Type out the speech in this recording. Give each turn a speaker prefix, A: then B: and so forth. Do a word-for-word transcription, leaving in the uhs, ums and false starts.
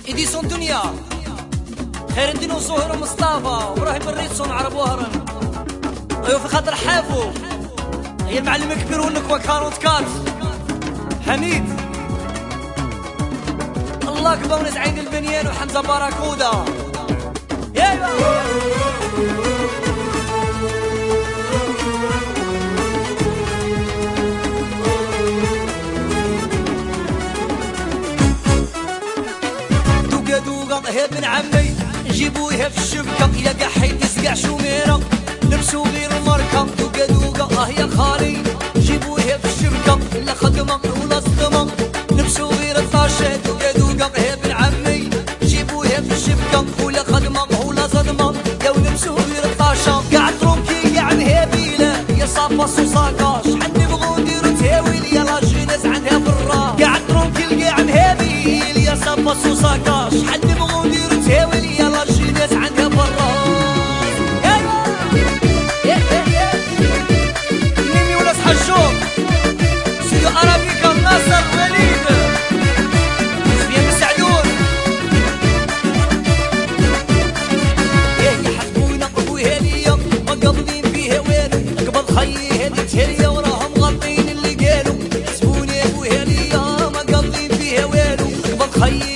A: إديسون دنيا خير الدين وزهير ومصطفى وابراهيم الريتسون عرب وهران. ايوا في خاطر حافو هي المعلم الكبير والنكوة كارونت كارت حميد الله اكبر وناس عين البنيان وحمزة باراكودا. ايوا هي ابن عمي جيبوها في الشبكة إلا قحيت يسقع شوميرة لبسوا غير الماركة. دوقا دوقا اه يا خالي جيبوها في الشبكة إلا خدمة ولا صدمة لبسوا غير الطاشة. دوقا دوقا هي ابن عمي جيبوها في الشبكة ولا خدمة ولا صدمة يا ولبسوا غير الطاشة. قاعد تروكي قاعد هابيلة يا صافا سوساكاش حني بغو نديرو تهاويل يا لا جيناس عندها برا. قاعد تروكي قاعد هابيل يا صافا سوساكاش حني بغو نديرو تهاويل يا لا جيناس عندها برا. ميمي ولا حجوم سيدو أرابيكا ناصر وليد سفيان مسعدون. ايه يحسبونا ابوها ليا ما قابضين فيها والو قبل خيي هادي تهريا وراهم غالطين اللي قالوا. حسبوني ابوها ليا ما قابضين فيها والو قبل خيي